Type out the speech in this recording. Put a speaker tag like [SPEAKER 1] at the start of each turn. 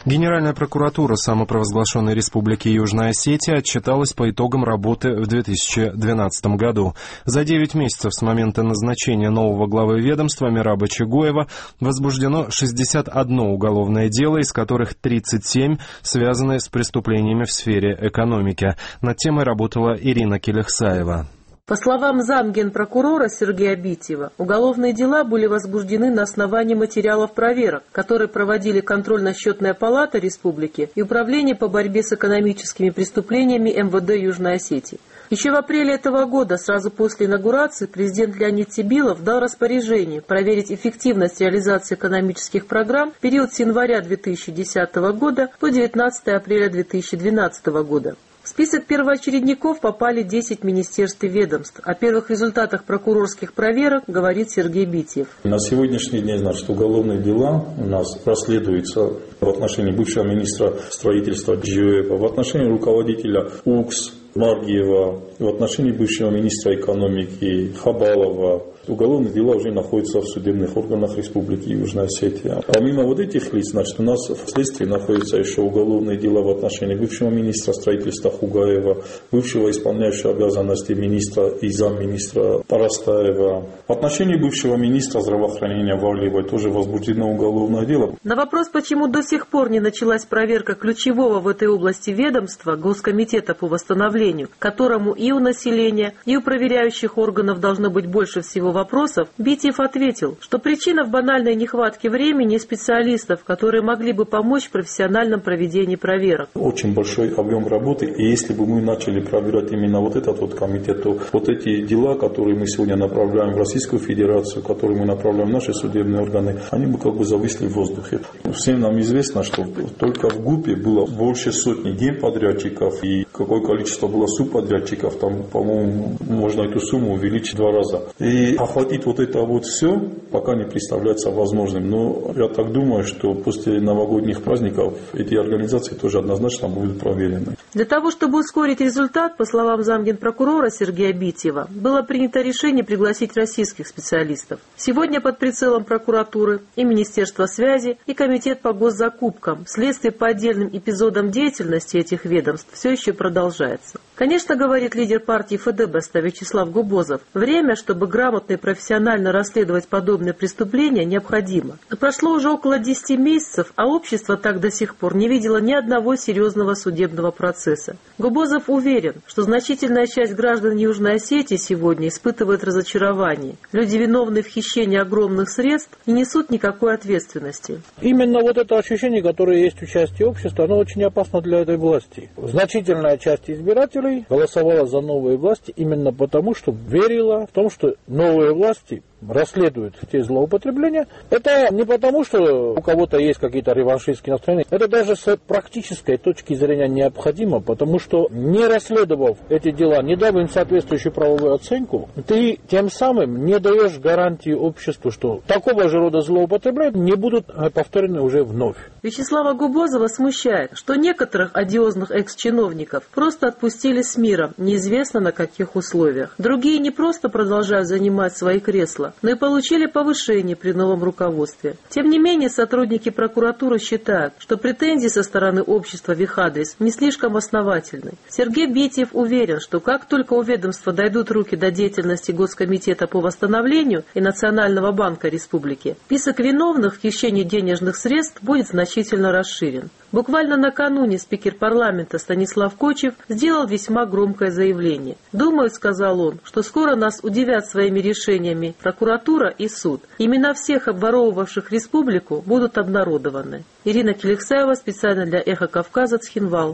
[SPEAKER 1] Генеральная прокуратура самопровозглашенной Республики Южная Осетия отчиталась по итогам работы в 2012 году. За 9 месяцев с момента назначения нового главы ведомства Мераба Чегоева возбуждено 61 уголовное дело, из которых 37 связаны с преступлениями в сфере экономики. Над темой работала Ирина Келехсаева.
[SPEAKER 2] По словам замгенпрокурора Сергея Битьева, уголовные дела были возбуждены на основании материалов проверок, которые проводили контрольно-счетная палата республики и Управление по борьбе с экономическими преступлениями МВД Южной Осетии. Еще в апреле этого года, сразу после инаугурации, президент Леонид Сибилов дал распоряжение проверить эффективность реализации экономических программ в период с января 2010 года по 19 апреля 2012 года. В список первоочередников попали 10 министерств и ведомств. О первых результатах прокурорских проверок говорит Сергей Битьев.
[SPEAKER 3] На сегодняшний день, уголовные дела у нас расследуются в отношении бывшего министра строительства Джиоева, в отношении руководителя УКС Маргиева, в отношении бывшего министра экономики Хабалова. Уголовные дела уже находятся в судебных органах Республики Южная Осетия. Помимо этих лиц, у нас в следствии находятся еще уголовные дела в отношении бывшего министра строительства Хугаева, бывшего исполняющего обязанности министра и замминистра Парастаева. В отношении бывшего министра здравоохранения Валиевой тоже возбуждено уголовное дело.
[SPEAKER 2] На вопрос, почему до сих пор не началась проверка ключевого в этой области ведомства Госкомитета по восстановлению, которому и у населения, и у проверяющих органов должно быть больше всего вопросов, Битьев ответил, что причина в банальной нехватке времени и специалистов, которые могли бы помочь в профессиональном проведении проверок.
[SPEAKER 3] Очень большой объем работы, и если бы мы начали проверять именно этот комитет, то эти дела, которые мы сегодня направляем в Российскую Федерацию, которые мы направляем в наши судебные органы, они бы зависли в воздухе. Всем нам известно, что только в ГУПе было больше сотни генподрядчиков, и какое количество было субподрядчиков, там, по-моему, можно эту сумму увеличить в 2 раза. И охватить это все пока не представляется возможным. Но я так думаю, что после новогодних праздников эти организации тоже однозначно будут проверены.
[SPEAKER 2] Для того, чтобы ускорить результат, по словам замгенпрокурора Сергея Битьева, было принято решение пригласить российских специалистов. Сегодня под прицелом прокуратуры и Министерства связи, и Комитет по госзакупкам. Следствие по отдельным эпизодам деятельности этих ведомств все еще продолжается. Конечно, говорит лидер партии ФДБ Вячеслав Губозов, время, чтобы грамотно и профессионально расследовать подобные преступления, необходимо. Но прошло уже около 10 месяцев, а общество так до сих пор не видело ни одного серьезного судебного процесса. Губозов уверен, что значительная часть граждан Южной Осетии сегодня испытывает разочарование. Люди, виновные в хищении огромных средств, не несут никакой ответственности.
[SPEAKER 4] Именно это ощущение, которое есть у части общества, оно очень опасно для этой власти. Значительная часть избирателей голосовала за новые власти именно потому, что верила в том, что новые власти расследуют те злоупотребления. Это не потому, что у кого-то есть какие-то реваншистские настроения. Это даже с практической точки зрения необходимо, потому что не расследовав эти дела, не дав им соответствующую правовую оценку, ты тем самым не даешь гарантии обществу, что такого же рода злоупотребления не будут повторены уже вновь.
[SPEAKER 2] Вячеслава Губозова смущает, что некоторых одиозных экс-чиновников просто отпустили с миром, неизвестно на каких условиях. Другие не просто продолжают занимать свои кресла, но и получили повышение при новом руководстве. Тем не менее, сотрудники прокуратуры считают, что претензии со стороны общества в их адрес не слишком основательны. Сергей Битьев уверен, что как только у ведомства дойдут руки до деятельности Госкомитета по восстановлению и Национального банка республики, список виновных в хищении денежных средств будет значительно расширен. Буквально накануне спикер парламента Станислав Кочев сделал весьма громкое заявление. «Думаю, — сказал он, — что скоро нас удивят своими решениями прокуратура и суд. Имена всех обворовывавших республику будут обнародованы». Ирина Келехсаева, специально для «Эхо Кавказа», Цхинвал.